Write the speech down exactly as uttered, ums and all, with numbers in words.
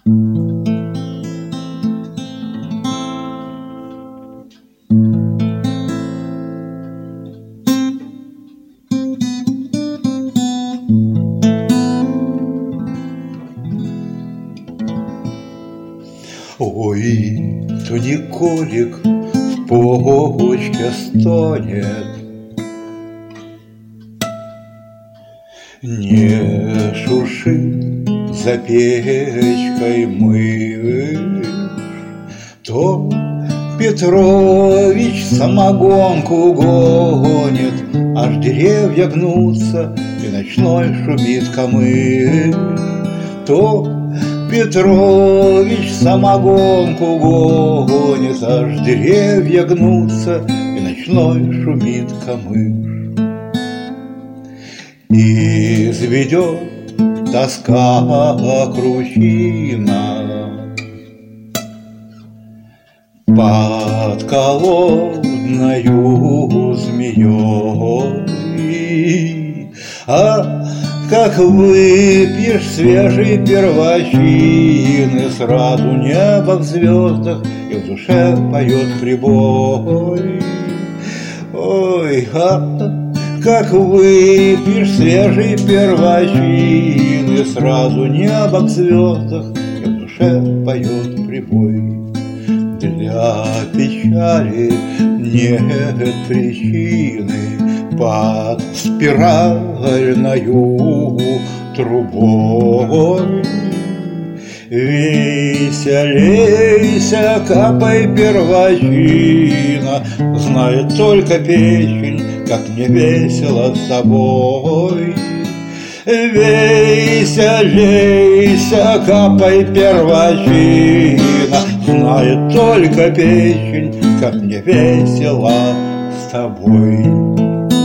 Ой, то не колик в почке стонет, не шуршит за печкой мышь, то Петрович самогонку гонит, аж деревья гнутся и ночной шумит камыш. То Петрович самогонку гонит, аж деревья гнутся и ночной шумит камыш. И заведет тоска кручина под колодною змеей, а как выпьешь свежей первощины, сразу небо в звездах и в душе поет прибой. Ой, а как выпьешь свежей первощины, сразу небо в звездах и в душе поет прибой. Для печали нет причины под спиральною трубой. Вейся, лейся, капай первощина, знает только печень, как мне весело с тобой. Вейся, лейся, капай первощина, знает только печень, как мне весело с тобой.